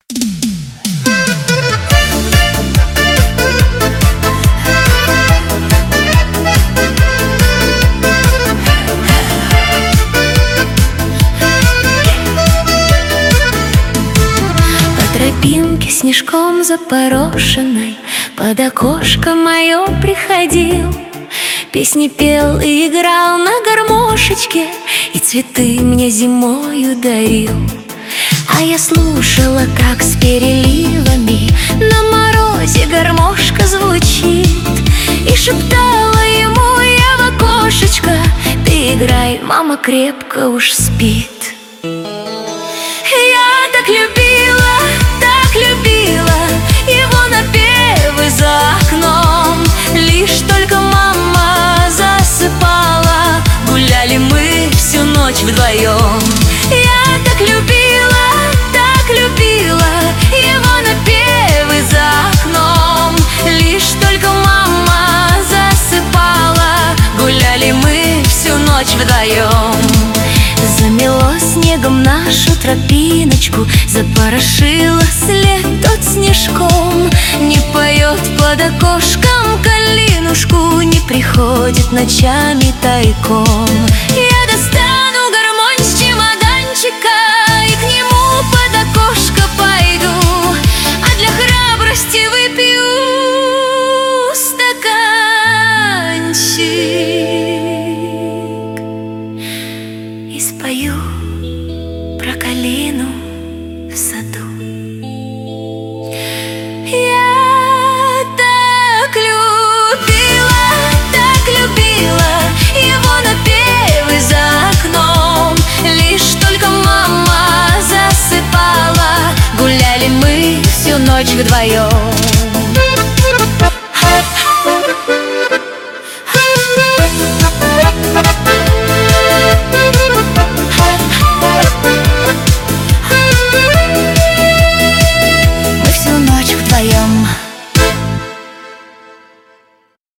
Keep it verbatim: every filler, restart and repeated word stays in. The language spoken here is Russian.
По тропинке снежком запорошенной под окошко мое приходил, песни пел и играл на гармошечке, и цветы мне зимою дарил. А я слушала, как с переливами на морозе гармошка звучит, и шептала ему я в окошечко: ты играй, мама крепко уж спит. Я так любила, так любила его напевы за окном, лишь только мама засыпала, гуляли мы всю ночь вдвоем. Я так любила, так любила его напевы за окном, лишь только мама засыпала, гуляли мы всю ночь вдвоем. Замело снегом нашу тропиночку, запорошило след тот снежком. Не поет под окошком калинушку, не приходит ночами тайком. Я достану гармонь с чемоданчика и к нему под окошко пойду, а для храбрости выпью стаканчик и спою про калину в саду. Я так любила, так любила его напевы за окном, лишь только мама засыпала, гуляли мы всю ночь вдвоем.